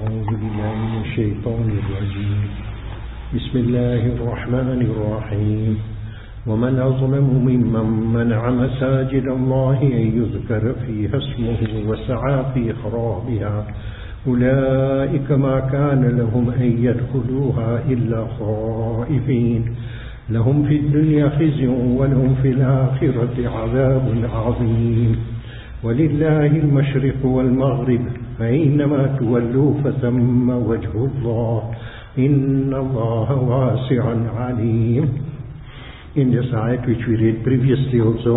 أعوذ بالله من الشيطان الرجيم بسم الله الرحمن الرحيم ومن أظلم ممن منع مساجد الله أن يذكر فيها اسمه وسعى في خرابها أولئك ما كان لهم أن يدخلوها إلا خائفين لهم في الدنيا خزي ولهم في الآخرة عذاب عظيم ولله المشرق والمغرب فإنما تولوا فثم وجه الله إن الله واسع عليم. In this ayat which we read previously also,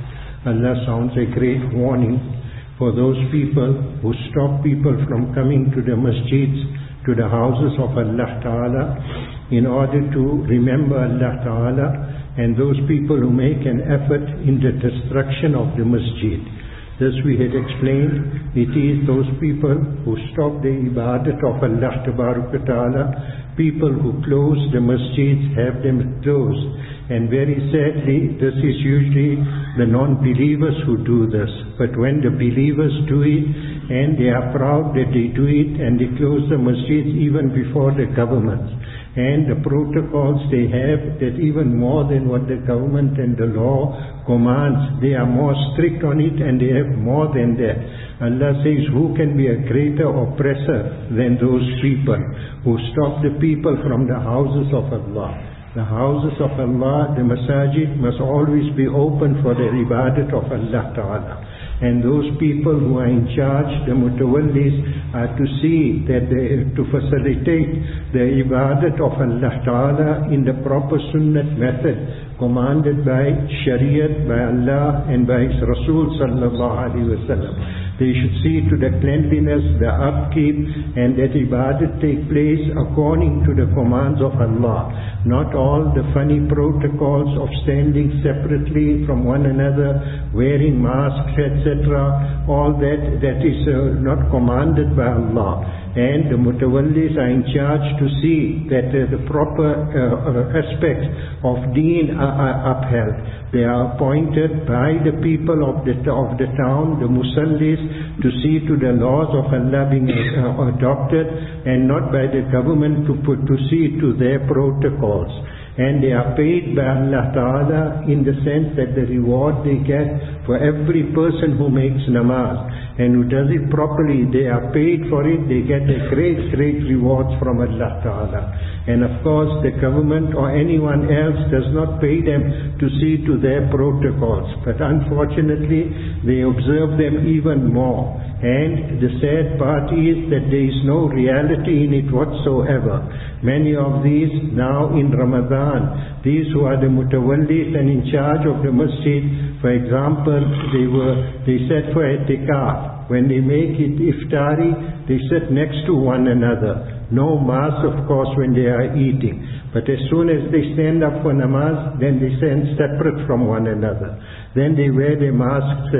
Allah sounds a great warning for those people who stop people from coming to the masjids, to the houses of Allah Ta'ala, in order to remember Allah Ta'ala, and those people who make an effort in the destruction of the masjid. This we had explained, it is those people who stop the ibadat of Allah Ta'ala, people who close the masjids, have them closed. And very sadly, this is usually the non-believers who do this. But when the believers do it, and they are proud that they do it, and they close the masjids even before the government, and the protocols they have, that even more than what the government and the law commands, they are more strict on it, and they have more than that. Allah says, who can be a greater oppressor than those people who stop the people from the houses of Allah? The houses of Allah, the masajid, must always be open for the ibadat of Allah Ta'ala. And those people who are in charge, the mutawallis, are to see that to facilitate the ibadat of Allah Ta'ala in the proper sunnat method, commanded by Shariat, by Allah and by His Rasul Sallallahu Alaihi Wasallam. They should see to the cleanliness, the upkeep, and that ibadat take place according to the commands of Allah. Not all the funny protocols of standing separately from one another, wearing masks, etc. All that is not commanded by Allah. And the mutawallis are in charge to see that the proper aspects of deen are upheld. They are appointed by the people of the town, the musallis, to see to the laws of Allah being adopted, and not by the government to see to their protocols. And they are paid by Allah Ta'ala in the sense that the reward they get for every person who makes namaz and who does it properly, they are paid for it, they get a great rewards from Allah Ta'ala. And of course the government or anyone else does not pay them to see to their protocols, but unfortunately they observe them even more. And the sad part is that there is no reality in it whatsoever. Many of these now in Ramadan, these who are the mutawallis and in charge of the masjid, for example, they sat for itikaf. When they make it iftari, they sit next to one another. No mask, of course, when they are eating. But as soon as they stand up for namaz, then they stand separate from one another. Then they wear their masks,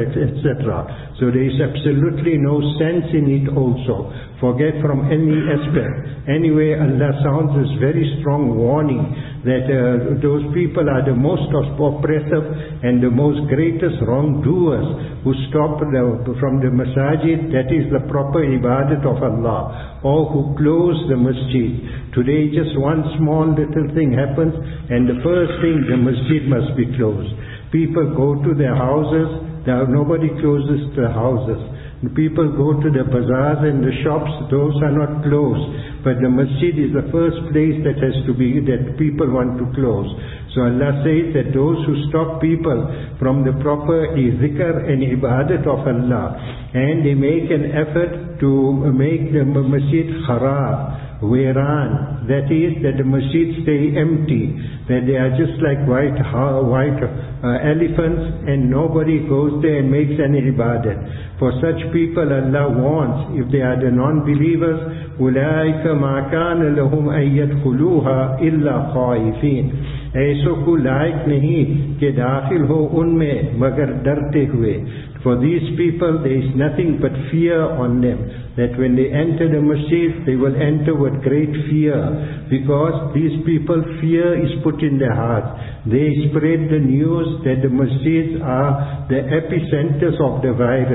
etc. So there is absolutely no sense in it also. Forget from any aspect. Anyway, Allah sounds this very strong warning that those people are the most oppressive and the most greatest wrongdoers who stop from the masajid, that is the proper ibadat of Allah, or who close the masjid. Today just one small little thing happens and the first thing, the masjid must be closed. People go to their houses, nobody closes the houses. People go to the bazaars and the shops, those are not closed. But the masjid is the first place that people want to close. So Allah says that those who stop people from the proper zikr and ibadat of Allah, and they make an effort to make the masjid kharab, wherein that is that the masjid stay empty, that they are just like white elephants, and nobody goes there and makes any ibadat. For such people Allah warns, if they are the non-believers, أُولَٰئِكَ مَا كَانَ لَهُمْ أَن يَدْخُلُوهَا إِلَّا خَائِفِينَ. ऐसों को लायक नहीं कि दाखिल हो उनमें मगर डरते हुए. For these people there is nothing but fear on them, that when they enter the masjid they will enter with great fear, because these people, fear is put in their hearts. They spread the news that the masjids are the epicenters of the virus.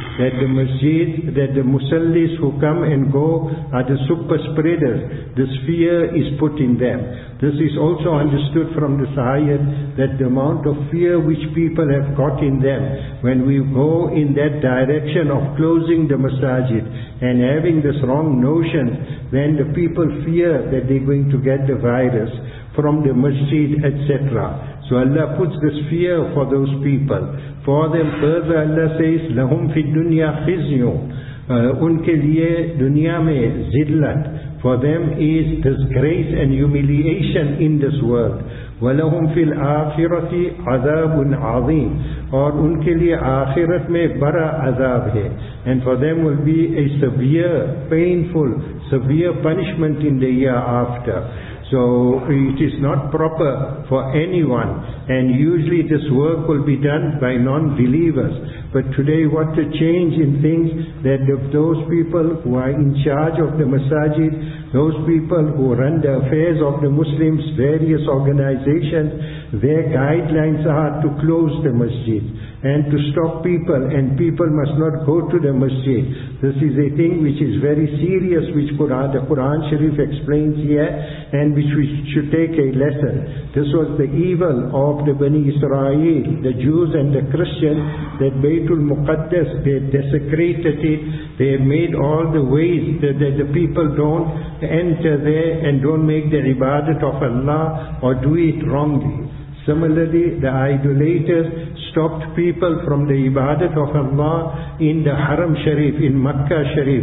that the masjid, that the musallis who come and go are the super spreaders. This fear is put in them. This is also understood from this ayat, that the amount of fear which people have got in them when we go in that direction of closing the masajid and having this wrong notion, then the people fear that they're going to get the virus from the masjid, etc. So Allah puts this fear for those people. For them further Allah says, لَهُمْ فِي الدُّنْيَا خِزْيٌ, unke liye dunya mein zillat, for them is disgrace and humiliation in this world. وَلَهُمْ فِي الْآخِرَةِ عَذَابٌ عَظِيمٌ, और उनके लिए आखिरत में बड़ा अजाब है, and for them will be a severe, painful, severe punishment in the year after. So it is not proper for anyone, and usually this work will be done by non-believers. But today what a change in things, that those people who are in charge of the masajid, those people who run the affairs of the Muslims, various organizations, their guidelines are to close the masjid and to stop people, and people must not go to the masjid. This is a thing which is very serious, which the Quran Sharif explains here, and which we should take a lesson. This was the evil of the Bani Israel, the Jews and the Christians, that Baytul Muqaddas, they desecrated it, they made all the ways that the people don't enter there and don't make the ibadat of Allah or do it wrongly. Similarly, the idolaters stopped people from the ibadat of Allah in the Haram Sharif, in Makkah Sharif,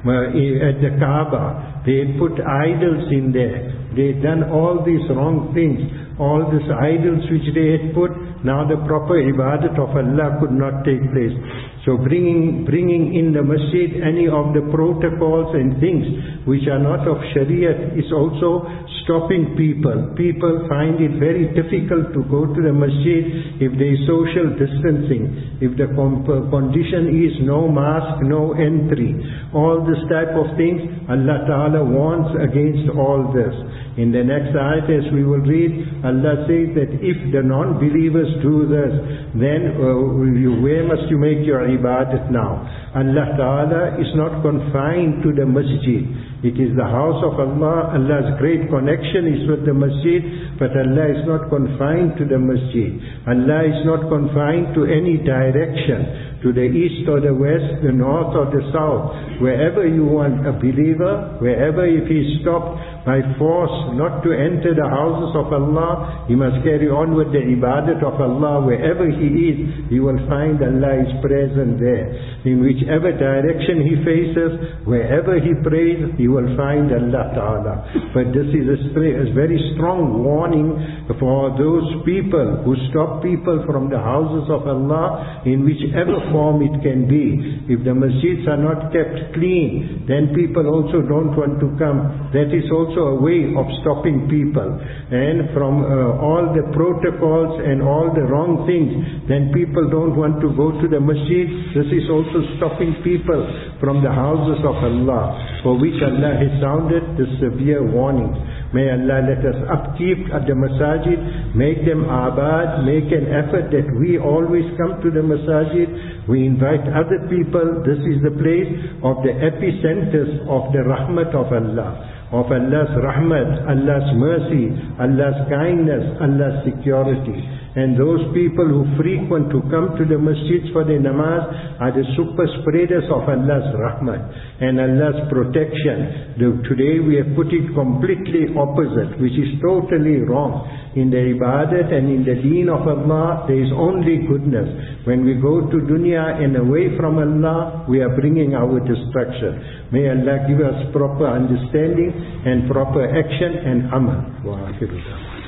at the Kaaba. They put idols in there. They done all these wrong things. All these idols which they had put, now the proper ibadat of Allah could not take place. So bringing in the masjid any of the protocols and things which are not of Shariat is also stopping people. People find it very difficult to go to the masjid if there is social distancing, if the condition is no mask, no entry. All this type of things, Allah Ta'ala warns against all this. In the next ayat, as we will read, Allah says that if the non-believers do this, then where must you make your ibadat now? Allah Ta'ala is not confined to the masjid. It is the house of Allah. Allah's great connection is with the masjid, but Allah is not confined to the masjid. Allah is not confined to any direction, to the east or the west, the north or the south. Wherever you want a believer, wherever if he is stopped by force not to enter the houses of Allah, he must carry on with the ibadat of Allah. Wherever he is, he will find Allah is present there. In whichever direction he faces, wherever he prays, he will find Allah Ta'ala. But this is a very strong warning for those people who stop people from the houses of Allah in whichever form it can be. If the masjids are not kept clean, then people also don't want to come. That is also a way of stopping people. And from all the protocols and all the wrong things, then people don't want to go to the masjid. This is also stopping people from the houses of Allah, for which Allah has sounded the severe warnings. May Allah let us upkeep at the masajid, make them abad, make an effort that we always come to the masajid. We invite other people. This is the place of the epicenters of the rahmat of Allah, of Allah's rahmat, Allah's mercy, Allah's kindness, Allah's security. And those people who frequent to come to the masjids for the namaz are the super spreaders of Allah's rahmat and Allah's protection. Today we have put it completely opposite, which is totally wrong. In the ibadat and in the deen of Allah, there is only goodness. When we go to dunya and away from Allah, we are bringing our destruction. May Allah give us proper understanding and proper action and amal. Wa akhiru.